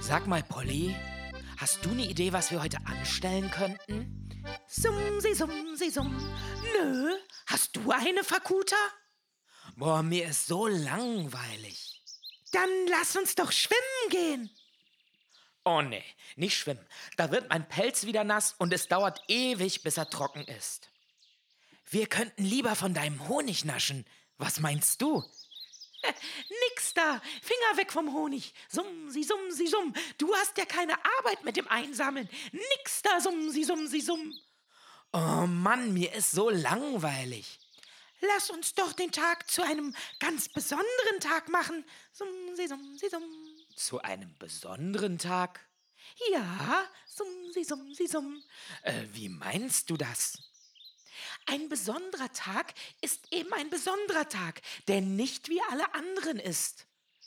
Sag mal, Polly, hast du eine Idee, was wir heute anstellen könnten? Sumsi, summ. Nö, hast du eine, Fakuta? Boah, mir ist so langweilig. Dann lass uns doch schwimmen gehen. Oh nee, nicht schwimmen. Da wird mein Pelz wieder nass und es dauert ewig, bis er trocken ist. Wir könnten lieber von deinem Honig naschen. Was meinst du? Nix da, Finger weg vom Honig. Sumsi, summ. Du hast ja keine Arbeit mit dem Einsammeln. Nix da, sumsi, summ. Oh Mann, mir ist so langweilig. Lass uns doch den Tag zu einem ganz besonderen Tag machen. Sumsi, summ. Zu einem besonderen Tag? Ja, sumsi, summ. Wie meinst du das? Ein besonderer Tag ist eben ein besonderer Tag, der nicht wie alle anderen ist.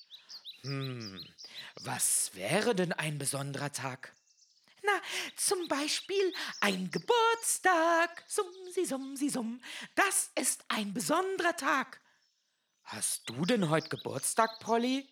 Was wäre denn ein besonderer Tag? Na, zum Beispiel ein Geburtstag. Sumsi, summ. Das ist ein besonderer Tag. Hast du denn heute Geburtstag, Polly?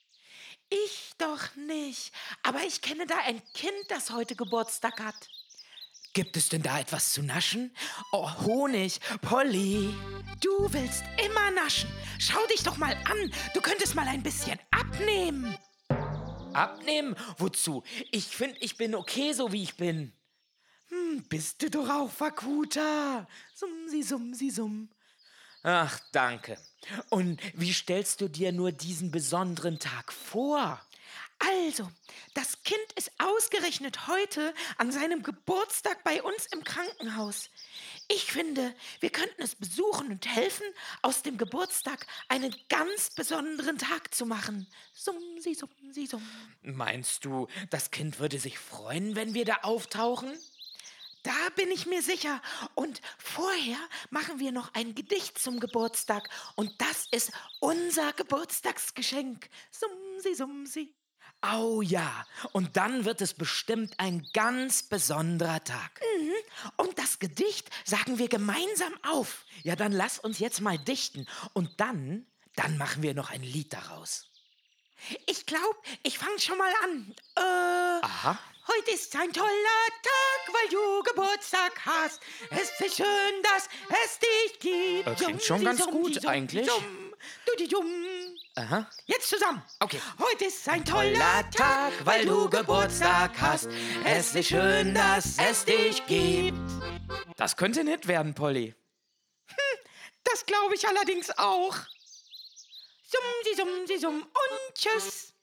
Ich doch nicht. Aber ich kenne da ein Kind, das heute Geburtstag hat. Gibt es denn da etwas zu naschen? Oh, Honig, Polly. Du willst immer naschen. Schau dich doch mal an. Du könntest mal ein bisschen abnehmen. Abnehmen? Wozu? Ich finde, ich bin okay, so wie ich bin. Bist du doch auch, Fakuta. Sumsi, summ. Ach, danke. Und wie stellst du dir nur diesen besonderen Tag vor? Also, das Kind ist ausgerechnet heute an seinem Geburtstag bei uns im Krankenhaus. Ich finde, wir könnten es besuchen und helfen, aus dem Geburtstag einen ganz besonderen Tag zu machen. Sumsi, summ. Meinst du, das Kind würde sich freuen, wenn wir da auftauchen? Da bin ich mir sicher. Und vorher machen wir noch ein Gedicht zum Geburtstag. Und das ist unser Geburtstagsgeschenk. Sumsi. Oh ja, und dann wird es bestimmt ein ganz besonderer Tag. Und das Gedicht sagen wir gemeinsam auf. Ja, dann lass uns jetzt mal dichten und dann machen wir noch ein Lied daraus. Ich glaube, ich fange schon mal an. Aha. Heute ist ein toller Tag, weil du Geburtstag hast. Es ist schön, dass es dich gibt. Klingt schon ganz gut eigentlich. Dumm. Aha. Jetzt zusammen. Okay. Heute ist ein toller Tag, weil du Geburtstag hast. Es ist schön, dass es dich gibt. Das könnte nett werden, Polly. Das glaube ich allerdings auch. Sumsi, summ und tschüss.